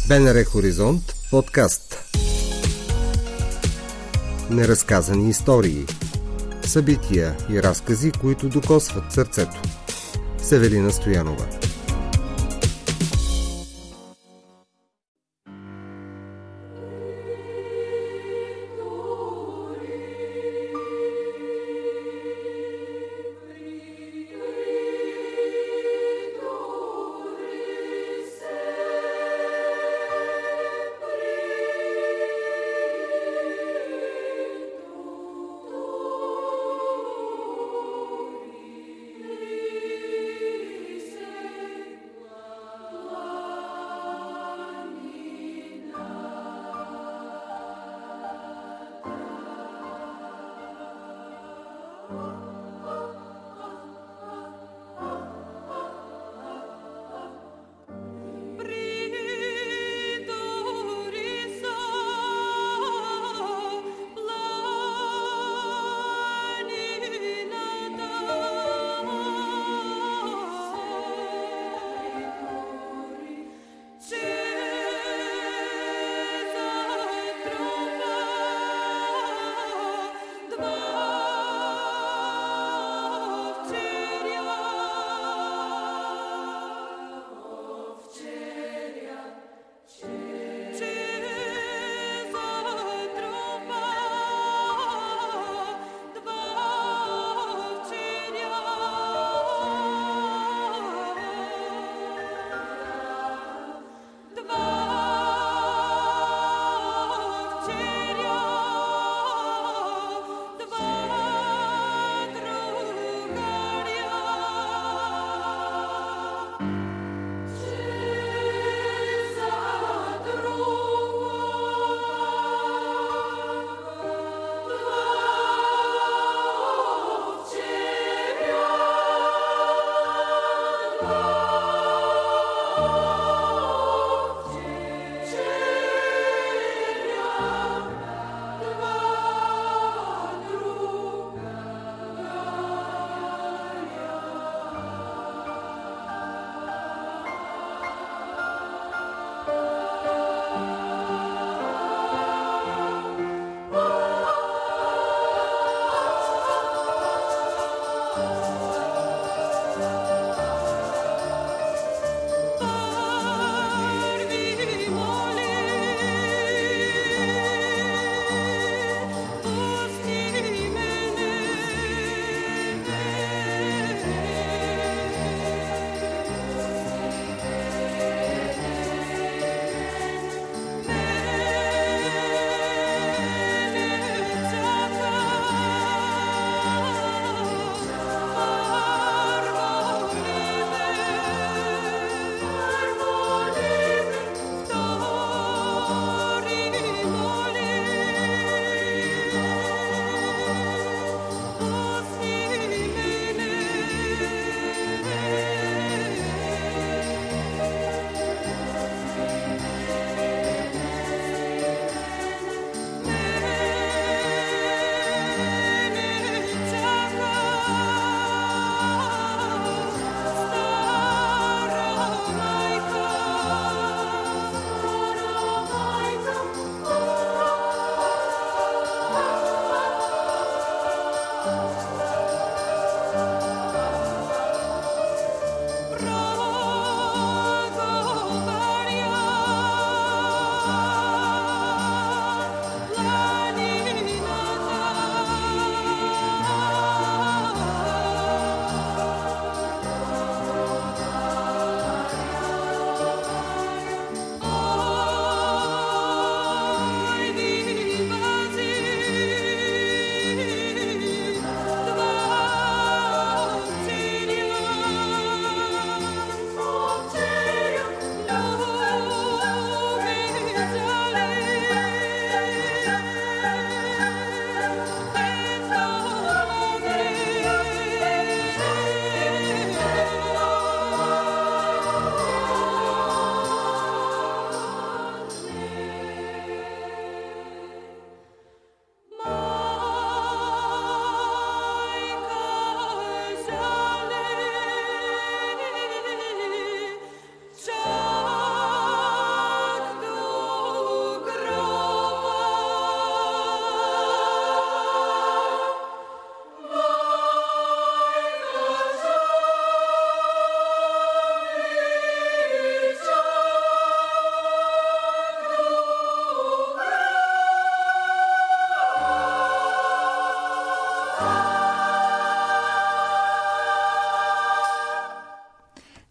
БНР Хоризонт подкаст. Неразказани истории. Събития и разкази, които докосват сърцето. С Евелина Стоянова.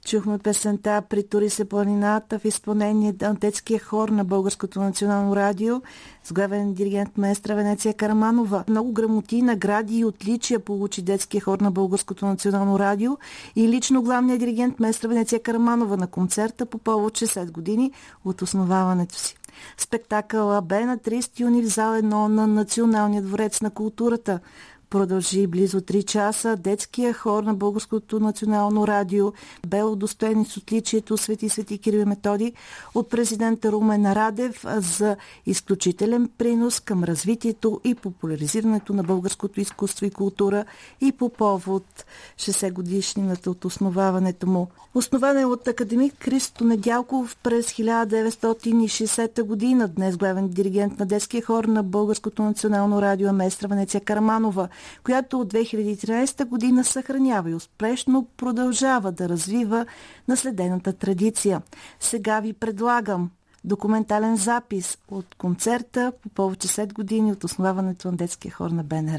Чухме песента "Притури се планината" в изпълнение на детския хор на Българското национално радио с главен диригент маестра Венеция Караманова. Много грамоти, награди и отличия получи детския хор на Българското национално радио и лично главният диригент маестра Венеция Караманова на концерта по повод 60 години от основаването си. Спектакъла бе на 30 юни в зал 1 на Националния дворец на културата. Продължи близо 3 часа. Детския хор на Българското национално радио бе удостоен с отличието Свети Кирил и Методий от президента Румен Радев за изключителен принос към развитието и популяризирането на българското изкуство и култура и по повод 60 годишнината от основаването му. Основан е от академик Христо Недялков през 1960 година. Днес главен диригент на детския хор на Българското национално радио е маестра Венеция Караманова, която от 2013 година съхранява и успешно продължава да развива наследената традиция. Сега ви предлагам документален запис от концерта по повод 60 години от основаването на детския хор на БНР.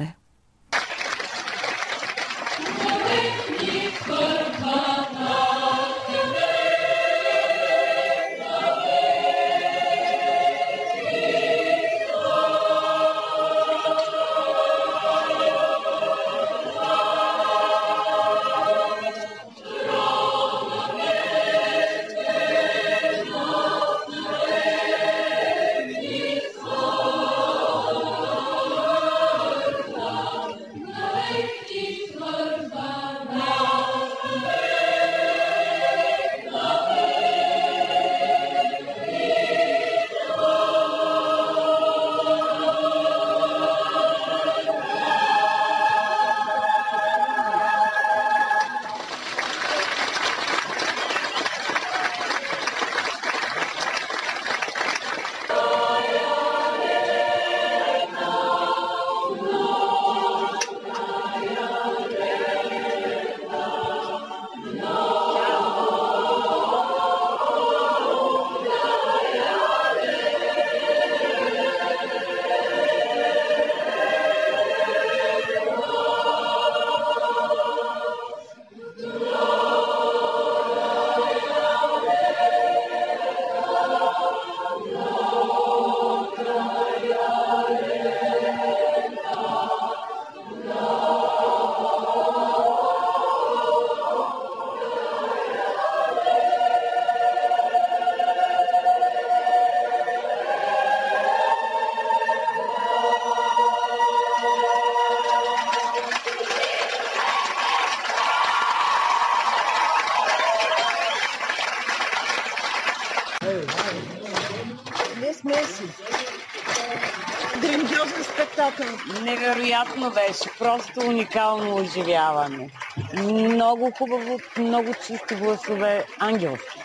Грандиозен спектакъл. Невероятно беше, просто уникално оживяване. Много хубаво, много чисти гласове, ангелски.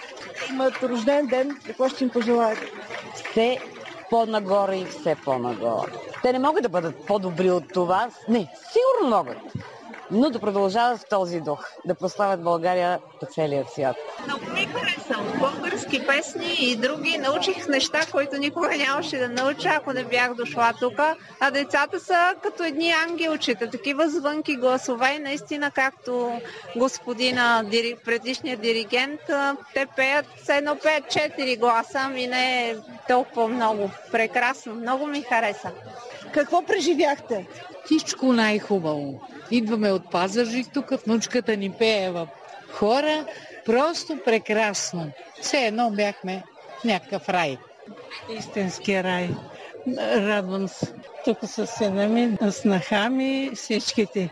Имат рожден ден, какво ще им пожелаете? Все по-нагоре и все по-нагоре. Те не могат да бъдат по-добри от това. Не, сигурно могат. Но да продължават в този дух, да прославят България по целия свят. Много ми хареса. Български песни и други. Научих неща, които никога нямаше да науча, ако не бях дошла тук. А децата са като едни ангелчета, такива звънки гласове. Наистина, както господина, предишният диригент, те пеят, все едно пеят 4 гласа, ами не е толкова много. Прекрасно. Много ми хареса. Какво преживяхте? Всичко най-хубаво. Идваме от Пазарджик, тук внучката ни пее в хора. Просто прекрасно. Все едно бяхме в някакъв рай. Истински рай. Радвам се. Тук с сина ми, снаха ми, всичките.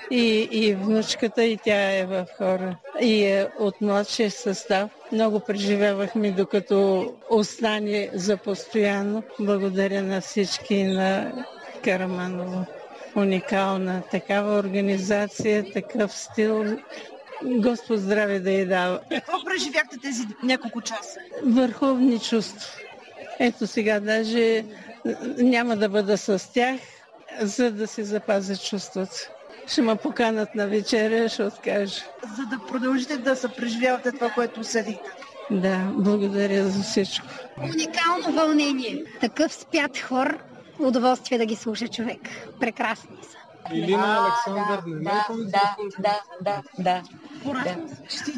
И внучката, и тя е в хора. И от младшия състав. Много преживявахме, докато остане за постоянно. Благодаря на всички, на Караманова. Уникална такава организация, такъв стил. Господ здраве да й дава. Какво преживяхте тези няколко часа? Върховни чувства. Ето сега даже няма да бъда с тях, за да си запазя чувството. Ще ме поканат на вечеря, ще откажа. За да продължите да се преживявате това, което усетихте. Да, благодаря за всичко. Уникално вълнение. Такъв спят хор. Удоволствие да ги слуша човек. Прекрасни са. Илина Александър, да.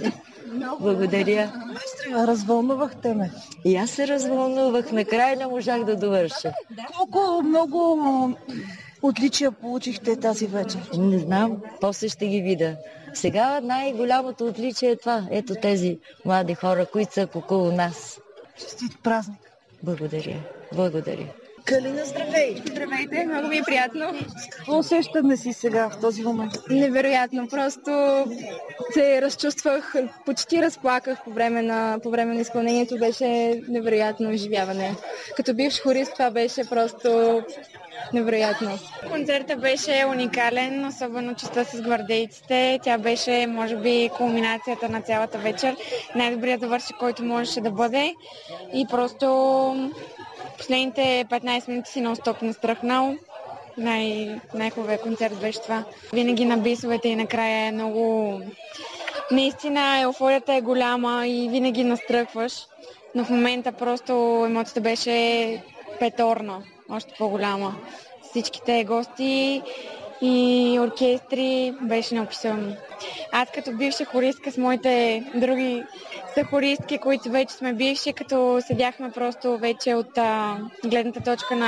Благодаря. Развълнувахте ме. И аз се развълнувах, накрая не можах да довърша. Колко много отличия получихте тази вечер? Не знам, после ще ги видя. Сега най-голямото отличие е това. Ето тези млади хора, които са около нас. Честит празник. Благодаря. Калина, здравей! Здравейте, много ми е приятно. Какво усещане си сега в този момент? Невероятно, просто се разчувствах, почти разплаках по време на изпълнението, беше невероятно изживяване. Като бивш хорист това беше просто невероятно. Концертът беше уникален, особено частта с гвардейците. Тя беше, може би, кулминацията на цялата вечер. Най-добрият завършек, който можеше да бъде. И просто последните 15 минути си нон-стоп настръхнал. Най-хубавият концерт беше това. Винаги на бисовете и накрая е много... Наистина еуфорията е голяма и винаги настръхваш. Но в момента просто емоцията беше петорна, още по-голяма. Всичките гости и оркестри беше неописуемо. Аз като бивша хористка с моите други съхористки, които вече сме бивши, като седяхме просто вече от гледната точка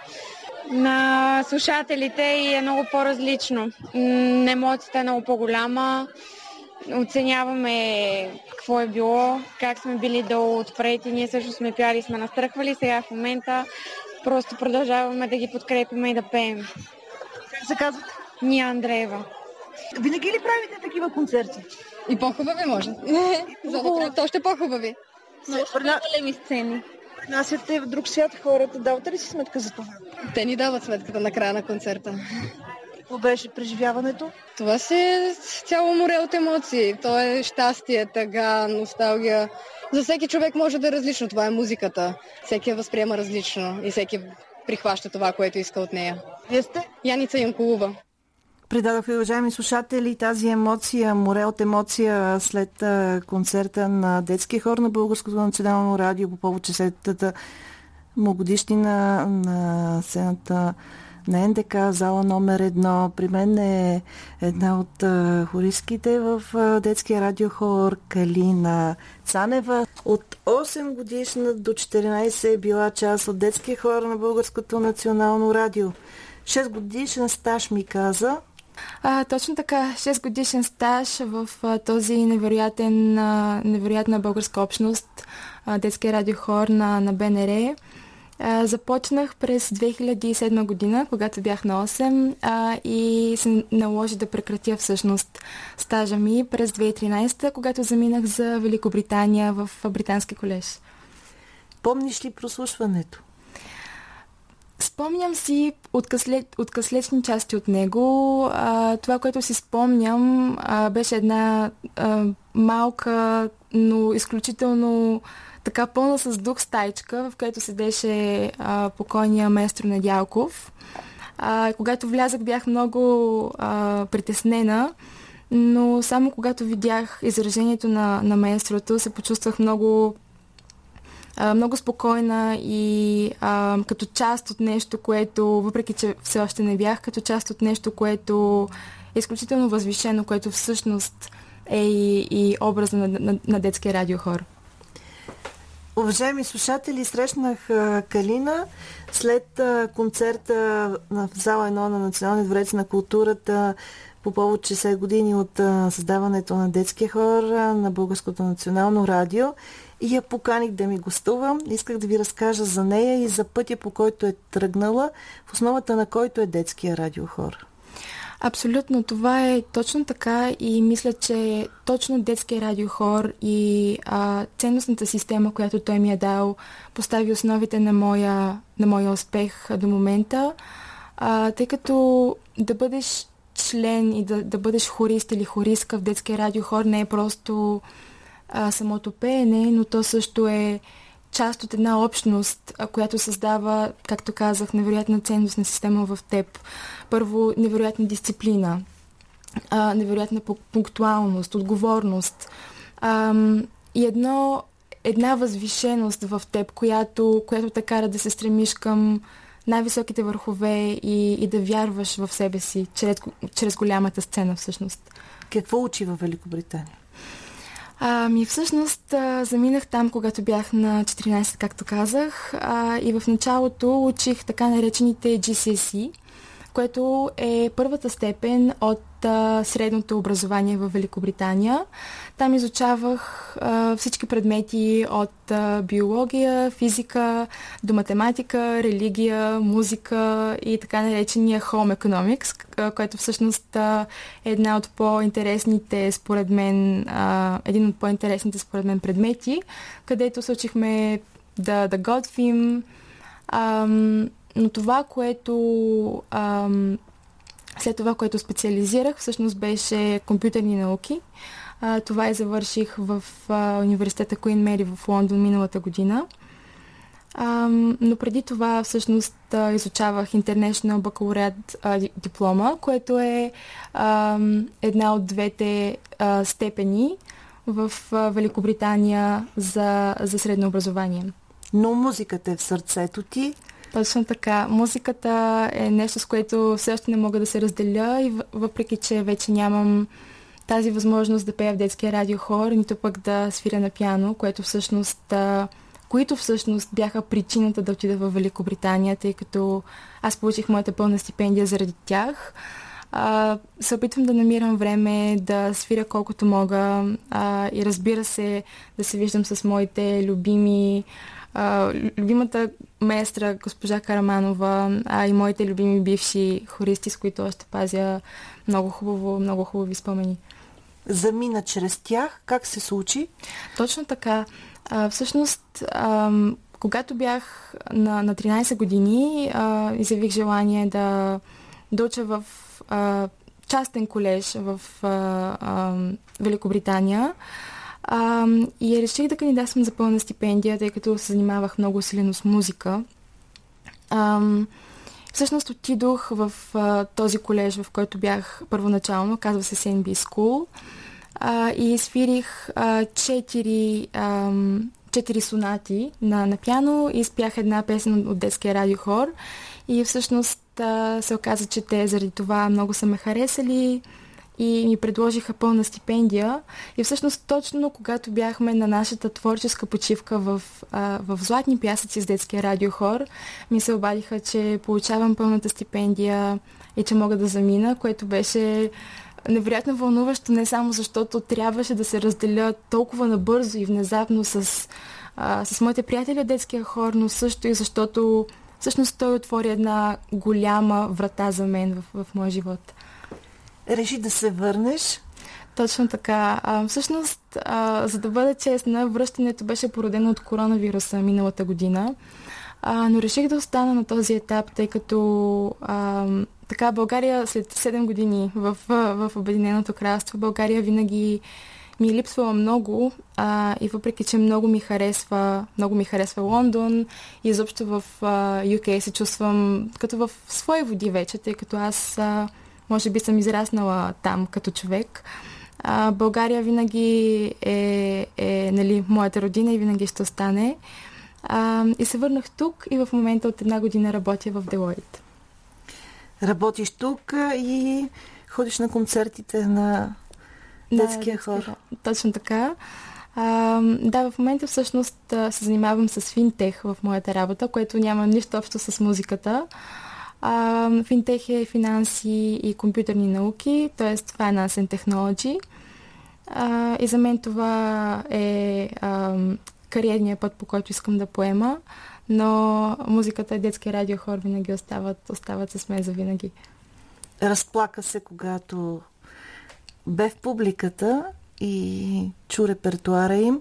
на слушателите и е много по-различно. Емоцията е много по-голяма. Оценяваме какво е било, как сме били долу отпред и ние също сме пяли и сме настръхвали. Сега в момента просто продължаваме да ги подкрепяме и да пеем. Как се казвате? Ния Андреева. Винаги ли правите такива концерти? И по-хубави може. За да правят още по-хубави. Много големи сцени. Принасяте в друг свят хората. Давате ли си сметка за това? Те ни дават сметката на края на концерта. Какво беше преживяването? Това си е цяло море от емоции. То е щастие, тъга, носталгия. За всеки човек може да е различно. Това е музиката. Всеки я възприема различно и всеки прихваща това, което иска от нея. Вие сте? Яница Янкулова. Предадох ви, уважаеми слушатели, тази емоция, море от емоция след концерта на детския хор на Българското национално радио по повод 60-та му годишнина на сцената на НДК, зала номер 1. При мен е една от хористките в детския радиохор Калина Цанева. От 8 годишна до 14 е била част от детския хор на Българското национално радио. 6 годишен стаж ми каза. Точно така, 6 годишен стаж в този невероятна българска общност, детския радиохор на БНР. Започнах през 2007 година, когато бях на 8 и се наложи да прекратя всъщност стажа ми през 2013, когато заминах за Великобритания в британски колеж. Помниш ли прослушването? Спомням си откъслечни части от него. Това, което си спомням, беше една малка, но изключително така пълна с дух стайчка, в която седеше покойния маестро Недялков. Когато влязах, бях много притеснена, но само когато видях изражението на маестрото, се почувствах много спокойна и като част от нещо, което, въпреки че все още не бях, като част от нещо, което е изключително възвишено, което всъщност е и образа на детския радиохор. Уважаеми слушатели, срещнах Калина след концерта в зала 1 на Националния дворец на културата по повод 60 години от създаването на детския хор на Българското национално радио и я поканих да ми гостува. Исках да ви разкажа за нея и за пътя, по който е тръгнала, в основата на който е детския радиохор. Абсолютно, това е точно така и мисля, че точно детския радиохор и ценностната система, която той ми е дал, постави основите на моя успех до момента, тъй като да бъдеш член и да бъдеш хорист или хористка в детския радиохор не е просто самото пеене, но то също е част от една общност, която създава, както казах, невероятна ценностна система в теб. Първо, невероятна дисциплина, невероятна пунктуалност, отговорност и една възвишеност в теб, която те кара да се стремиш към най-високите върхове и да вярваш в себе си чрез голямата сцена всъщност. Какво учи във Великобритания? Всъщност заминах там, когато бях на 14, както казах, и в началото учих така наречените GCSE, което е първата степен от средното образование в Великобритания. Там изучавах всички предмети от биология, физика до математика, религия, музика и така наречения Home Economics, което всъщност е един от по-интересните според мен предмети, където се учихме да готвим. Но това, след това, което специализирах, всъщност беше компютърни науки. Това завърших в университета Queen Mary в Лондон миналата година. Но преди това всъщност изучавах International Baccalaureate диплома, което е една от двете степени в Великобритания за средно образование. Но музиката е в сърцето ти. Точно така. Музиката е нещо, с което все още не мога да се разделя и въпреки, че вече нямам тази възможност да пея в детския радиохор, нито пък да свиря на пиано, които всъщност бяха причината да отида в Великобритания, тъй като аз получих моята пълна стипендия заради тях. Се опитвам да намирам време да свиря колкото мога и разбира се да се виждам с моите любимата маестра госпожа Караманова, и моите любими бивши хористи, с които още пазя много хубави спомени. Замина чрез тях. Как се случи? Точно така. Всъщност, когато бях на 13 години, изявих желание да уча в частен колеж в Великобритания. И реших да кандидатствам за пълна стипендия, тъй като се занимавах много усилено с музика. Всъщност отидох в този колеж, в който бях първоначално, казва се St. B School, и свирих 4 сонати на пиано и спях една песен от детския радиохор. И всъщност се оказа, че те заради това много са ме харесали и ми предложиха пълна стипендия. И всъщност точно когато бяхме на нашата творческа почивка в Златни пясъци с детския радиохор, ми се обадиха, че получавам пълната стипендия и че мога да замина, което беше невероятно вълнуващо, не само защото трябваше да се разделя толкова набързо и внезапно с моите приятели от детския хор, но също и защото всъщност той отвори една голяма врата за мен в моя живот. Реши да се върнеш? Точно така. Всъщност, за да бъда честна, връщането беше породено от коронавируса миналата година, но реших да остана на този етап, тъй като така България след 7 години в Обединеното кралство, България винаги ми е липсвала много, и въпреки, че много ми харесва Лондон и изобщо в UK се чувствам като в свои води вече, тъй като аз може би съм израснала там като човек. България винаги е нали, моята родина и винаги ще остане. И се върнах тук и в момента от 1 година работя в Делойт. Работиш тук и ходиш на концертите на детския хор. Точно така. В момента всъщност се занимавам с финтех в моята работа, което няма нищо общо с музиката. Финтех е финанси и компютърни науки, т.е. Finance and Technology. И за мен това е кариерният път, по който искам да поема, но музиката и детския радиохор винаги остават с мен завинаги. Разплака се, когато бе в публиката и чу репертуара им.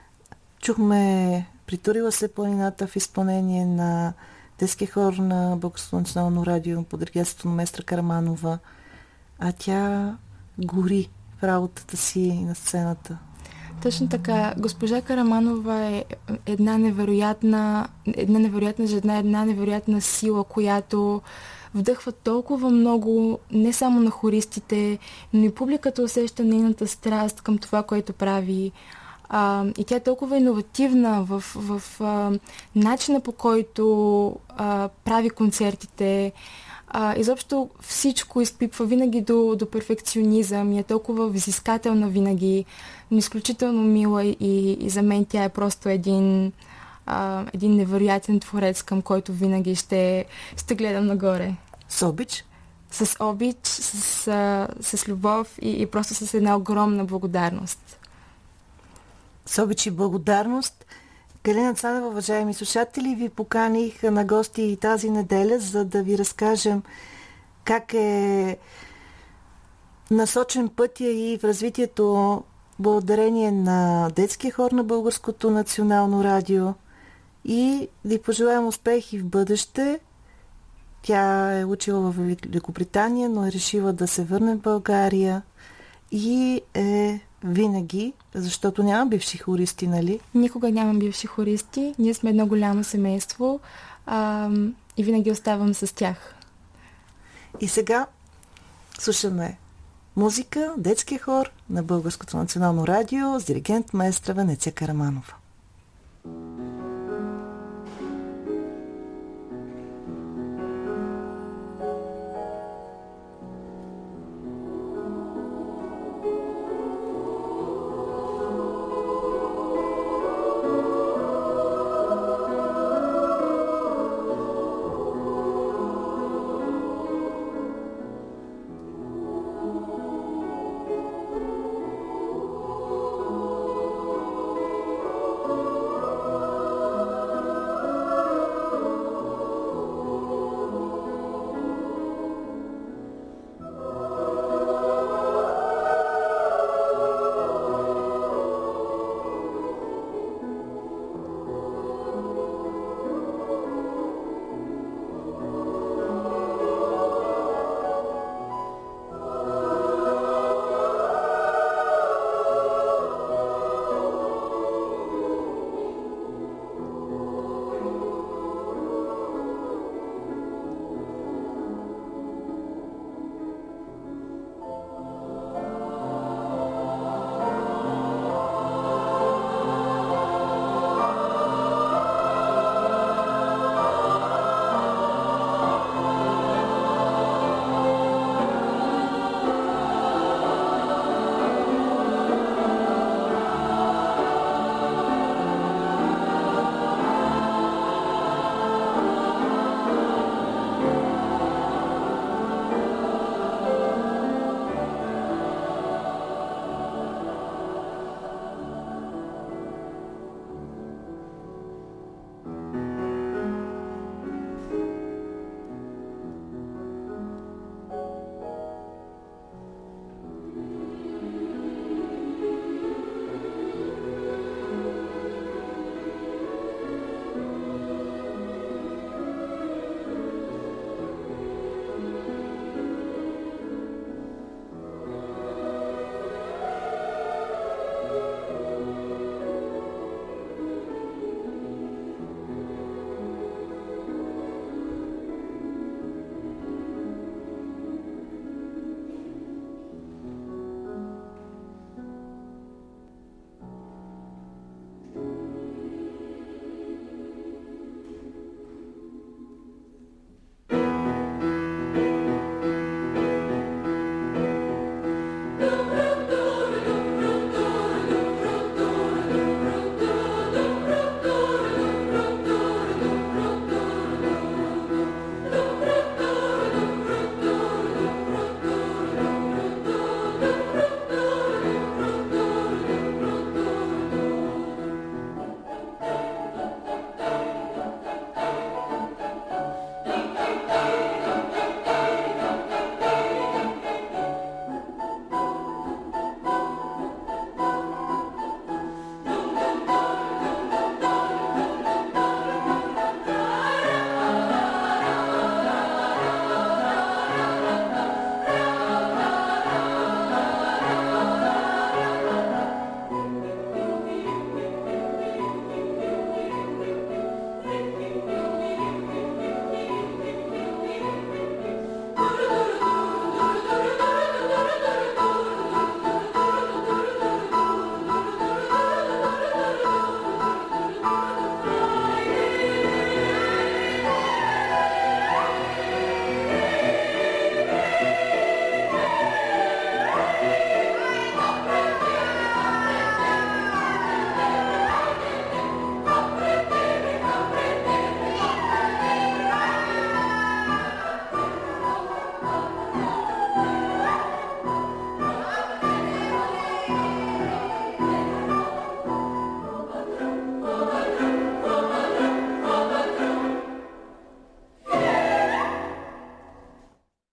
Чухме "Притурила се планината" в изпълнение на детския хор на Българското национално радио под ръководството на маестра Караманова, а тя гори в работата си на сцената. Точно така. Госпожа Караманова е една невероятна жена, една невероятна сила, която вдъхва толкова много, не само на хористите, но и публиката усеща нейната страст към това, което прави. И тя е толкова иновативна в начина, по който прави концертите. изобщо всичко изпипва винаги до перфекционизъм и е толкова взискателна винаги, но изключително мила и за мен тя е просто един невероятен творец, към който винаги ще гледам нагоре. С обич? С обич, с любов и просто с една огромна благодарност. С обич и благодарност. Галина Цанева, уважаеми слушатели, ви поканих на гости и тази неделя, за да ви разкажем как е насочен пътя и в развитието благодарение на детския хор на Българското национално радио и ви пожелаем успех и в бъдеще. Тя е учила в Великобритания, но е решила да се върне в България и е винаги, защото няма бивши хористи, нали? Никога няма бивши хористи. Ние сме едно голямо семейство и винаги оставам с тях. И сега слушаме музика, детския хор на Българското национално радио с диригент маестра Венеция Караманова.